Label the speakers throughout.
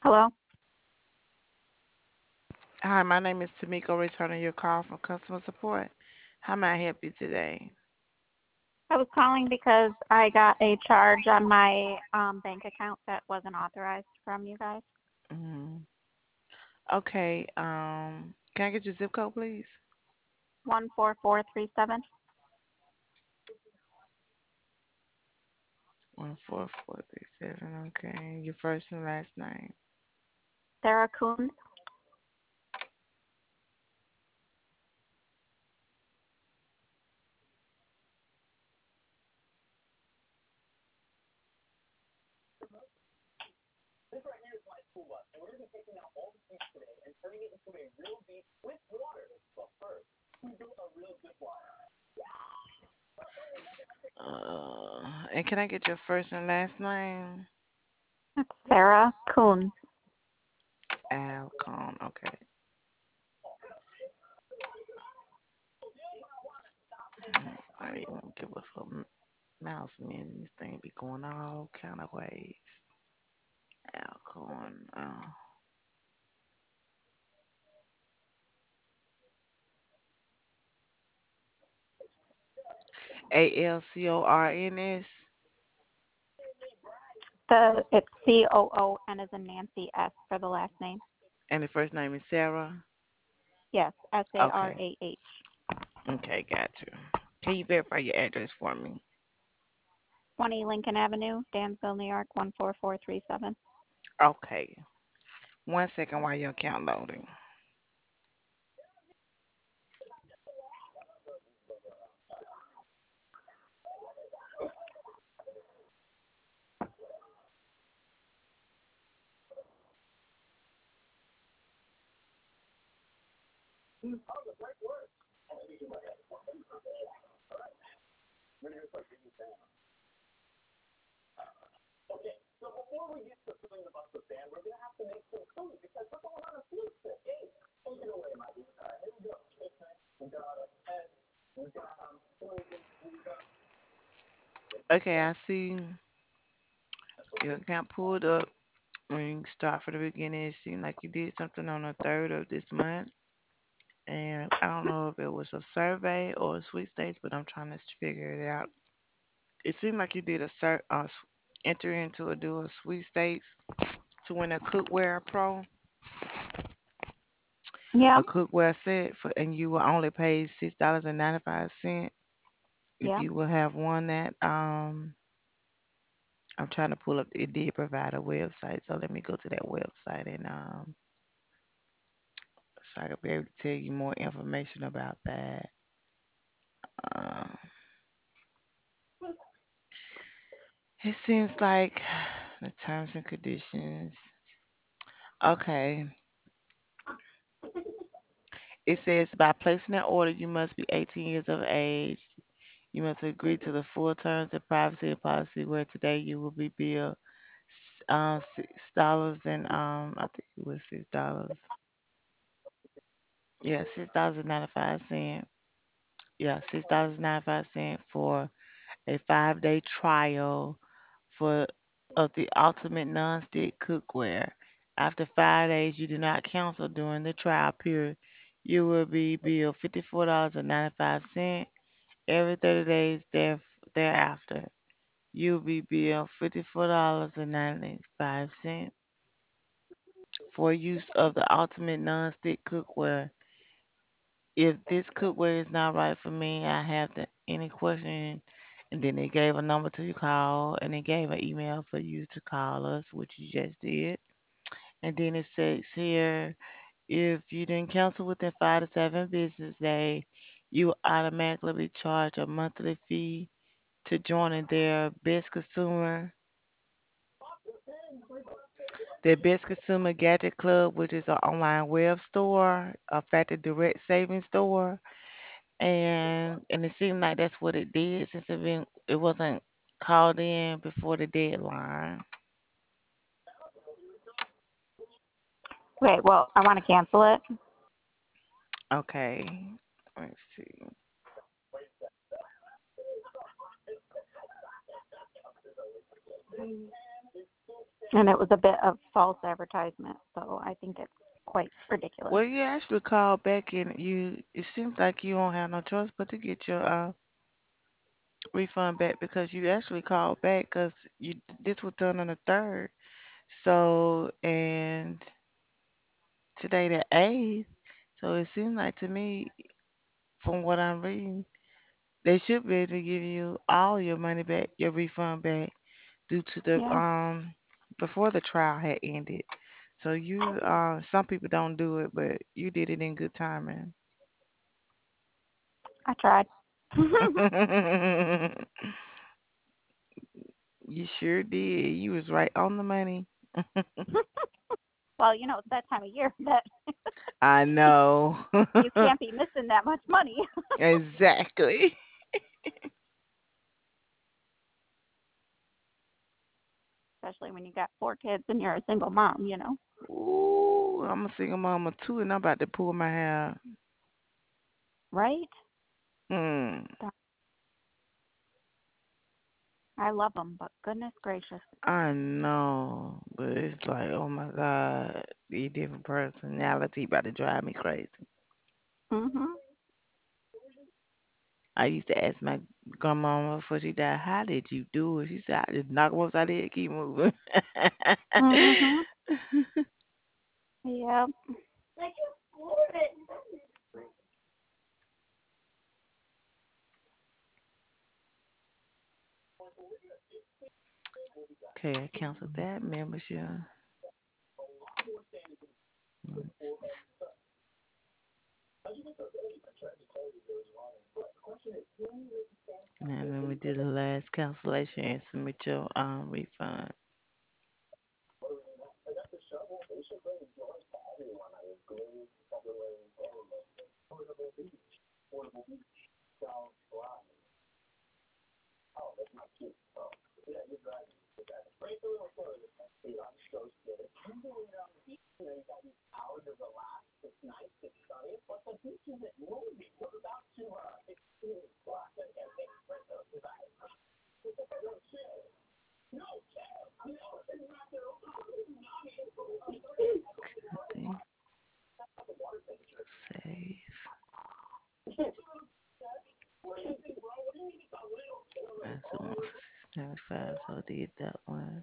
Speaker 1: Hello.
Speaker 2: Hi, my name is Tamiko, returning your call from customer support. How may I help you today?
Speaker 1: I was calling because I got a charge on my bank account that wasn't authorized from you guys.
Speaker 2: Mm. Okay, can I get your zip code, please?
Speaker 1: 14437.
Speaker 2: 14437. Okay, your first and last name.
Speaker 1: Sarah Coons.
Speaker 2: And can I get your first and last name?
Speaker 1: It's Sarah Coons.
Speaker 2: Alcon. Okay. I won't give us a mouse man. This thing be going all kind of ways. Alcon. Alcorns.
Speaker 1: It's COON as in Nancy S for the last name.
Speaker 2: And the first name is Sarah.
Speaker 1: Yes,
Speaker 2: Okay.
Speaker 1: SARAH.
Speaker 2: Okay, got you. Can you verify your address for me?
Speaker 1: 20 Lincoln Avenue, Dansville, New York 14437.
Speaker 2: Okay. 1 second while your account loading. Okay, I see your account pulled up. When you start from the beginning, it seemed like you did something on the 3rd of this month. And I don't know if it was a survey or a sweepstakes, but I'm trying to figure it out. It seemed like you did enter into a do a sweepstakes to win a cookware pro,
Speaker 1: Yeah,
Speaker 2: a cookware set for, and you will only pay $6.95 if
Speaker 1: yeah.
Speaker 2: you will have won that. I'm trying to pull up. It did provide a website, so let me go to that website and so I can be able to tell you more information about that. Uh, it seems like the terms and conditions. Okay, it says by placing an order, you must be 18 years of age. You must agree to the full terms of privacy and policy. Where today you will be billed $6 and I think it was $6. Yeah, $6.95. Yeah, $6.95 for a 5-day trial for of the ultimate nonstick cookware. After 5 days, you do not cancel during the trial period. You will be billed $54.95 every 30 days thereafter. You'll be billed $54.95 for use of the ultimate nonstick cookware. If this cookware is not right for me, I have any question. And then they gave a number to you call, and they gave an email for you to call us, which you just did. And then it says here, if you didn't cancel within 5 to 7 business days, you will automatically be charged a monthly fee to join in their Best Consumer Gadget Club, which is an online web store, a factory direct savings store. And it seemed like that's what it did since it wasn't called in before the deadline.
Speaker 1: Wait, well, I want to cancel it.
Speaker 2: Okay, let's see.
Speaker 1: And it was a bit of false advertisement, so I think it's quite ridiculous.
Speaker 2: Well, you actually called back and you. It seems like you don't have no choice but to get your refund back because you actually called back because you this was done on the third. So and today the eighth. So it seems like to me, from what I'm reading, they should be able to give you all your money back, your refund back, due to the
Speaker 1: Yeah,
Speaker 2: before the trial had ended. So you some people don't do it, but you did it in good timing.
Speaker 1: I tried.
Speaker 2: You sure did. You was right on the money.
Speaker 1: Well, it's that time of year that
Speaker 2: I know.
Speaker 1: you can't be missing that much money,
Speaker 2: Exactly.
Speaker 1: especially when you got 4 kids and you're a single mom.
Speaker 2: Ooh, I'm a single mama too, and I'm about to pull my hair.
Speaker 1: Right?
Speaker 2: Hmm.
Speaker 1: I love them, but goodness gracious.
Speaker 2: I know, but it's like, oh my God, the different personality about to drive me crazy.
Speaker 1: Mhm.
Speaker 2: I used to ask my grandmama before she died, how did you do it? She said, I just knock them upside the head, keep moving.
Speaker 1: Mhm. Yep.
Speaker 2: Okay, I canceled that membership. Now let me do the last cancellation and submit your refund. See, save. That's the one for 695, so I did that one.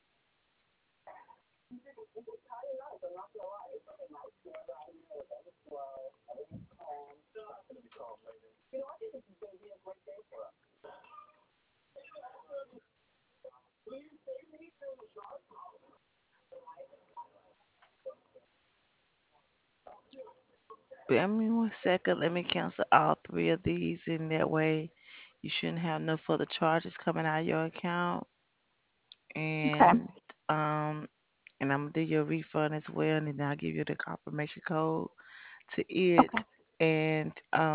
Speaker 2: Bear me 1 second. Let me cancel all three of these, and that way you shouldn't have no further charges coming out of your account.
Speaker 1: Okay.
Speaker 2: And um, and I'm gonna do your refund as well, and then I'll give you the confirmation code to it.
Speaker 1: Okay.
Speaker 2: And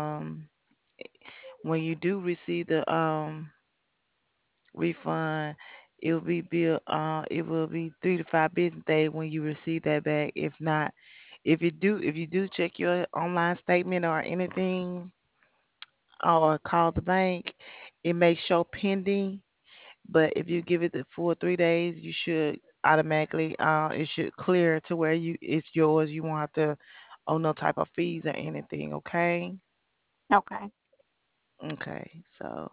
Speaker 2: when you do receive the refund, it will be 3 to 5 business days when you receive that back. If not, if you do check your online statement or anything or call the bank, it may show pending. But if you give it the full 3 days, you should automatically it should clear to where it's yours. You won't have to owe no type of fees or anything. Okay.
Speaker 1: Okay.
Speaker 2: Okay. So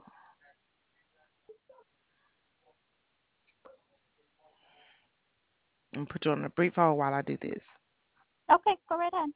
Speaker 2: I'm gonna put you on a brief hold while I do this.
Speaker 1: Okay. Go right ahead.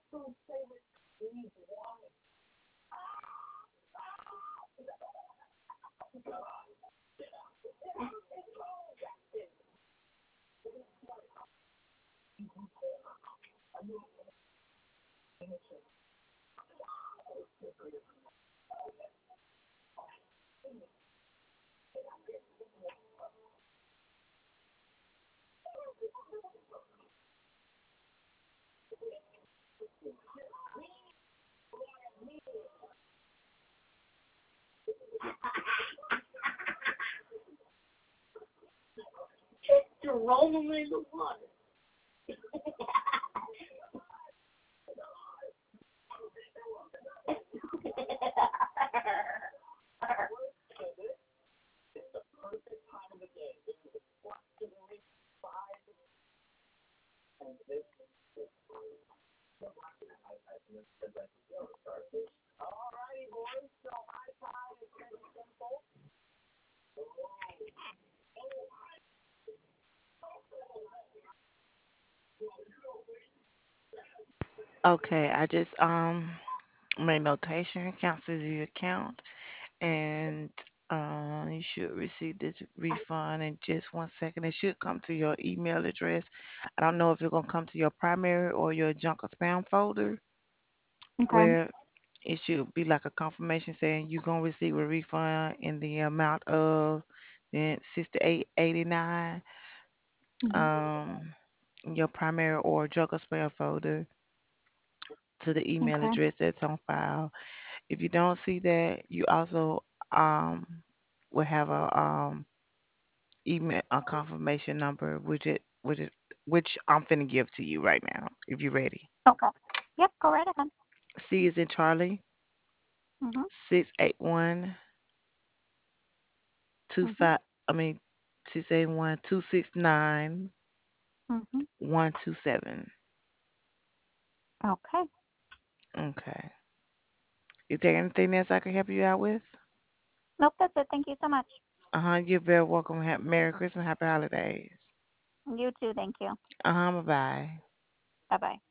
Speaker 2: Okay, I just made notation, cancel the account, and you should receive this refund in just 1 second. It should come to your email address. I don't know if it's gonna come to your primary or your junk or spam folder,
Speaker 1: Okay.
Speaker 2: where it should be like a confirmation saying you're gonna receive a refund in the amount of then 68.89
Speaker 1: Mhm.
Speaker 2: um in your primary or junk or spam folder to the email
Speaker 1: Okay.
Speaker 2: address that's on file. If you don't see that, you also um will have a email a confirmation number which I'm finna give to you right now if you're ready.
Speaker 1: Okay. Yep. Go right ahead.
Speaker 2: C is in Charlie,
Speaker 1: Mhm.
Speaker 2: 681 two
Speaker 1: Mhm.
Speaker 2: five. I mean 681 269
Speaker 1: Mhm.
Speaker 2: 127.
Speaker 1: Okay.
Speaker 2: Okay. Is there anything else I can help you out with?
Speaker 1: Nope. That's it. Thank you so much.
Speaker 2: You're very welcome. Merry Christmas, Happy Holidays.
Speaker 1: You too. Thank you.
Speaker 2: Bye bye.
Speaker 1: Bye bye.